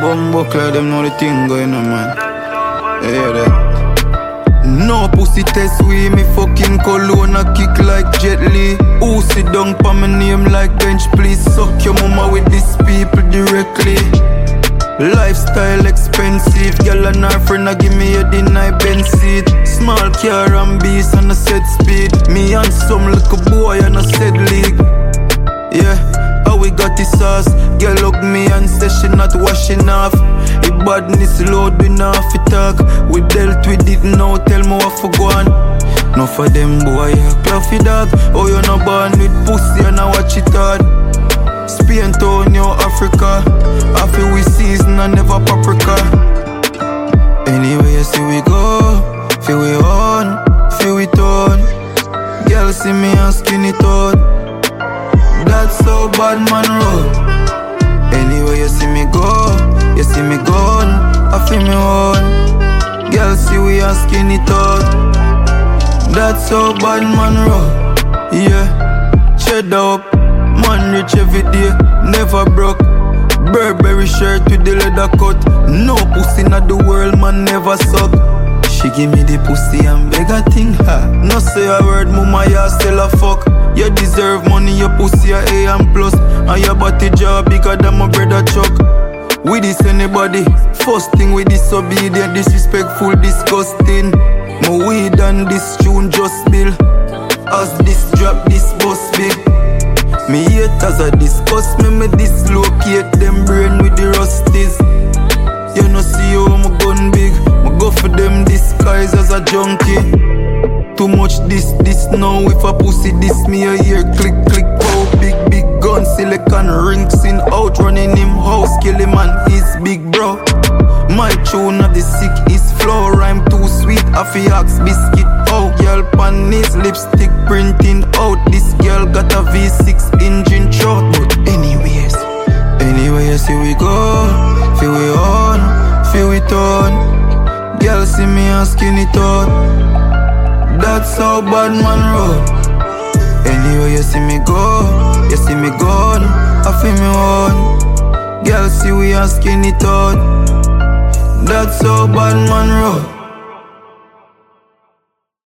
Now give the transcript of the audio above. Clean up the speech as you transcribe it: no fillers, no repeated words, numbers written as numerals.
Bumbo clear them know the thing going on, man. You hear that? No pussy test we, me fucking cologne a kick like Jet Li. Who sit down pa my name like bench, please. Suck your mama with these people directly. Lifestyle expensive, girl and her friend a give me a deny bench seat. Small car and beast and a set speed. Me and some little boy and a set league. Yeah, how we got the sauce. Girl hug me and say she not washing off. If badness load we not fi talk. We dealt with it now, tell me what for go on. No for them boy, cluffy dog. Oh you no born with pussy and I watch it hard. Spain town, yo, Africa. After we season and never paprika. Anyway, you see we go. Feel we on, feel we turn. Girl see me and skinny tone. That's how bad man roll. Anyway, you see me go. You see me gone, I feel me on. Girl see we and skinny tone. That's how bad man roll. Yeah, cheddar up. Man rich every day, never broke. Burberry shirt with the leather cut. No pussy in the world, man never suck. She give me the pussy and beg a thing, ha. No say a word, mama, ya still a fuck. You deserve money, your pussy a A and plus. And your body jaw bigger than my brother Chuck. With this anybody, first thing with disobedient, disrespectful, disgusting. My weed and this tune just bill. As this drop, this bus big. Me haters a discuss me dislocate them brain with the rusties. You know see how my gun big. Me go for them disguise as a junkie. Too much this now. If a pussy diss me a hear click click pow. Big gun silicon rings in out. Running him house kill him and his big bro. My tune of the sick is flow. Rhyme too sweet, a axe biscuit. Oh, girl pan his lipstick printing out. This girl got a V6 engine short. But anyways, see we go. Feel we on, feel we turn. Girl see me and skinny tone. That's how bad man roll. Anyway, you see me go, you see me gone, I feel me on. Girl see we and skinny tone. That's how bad man roll.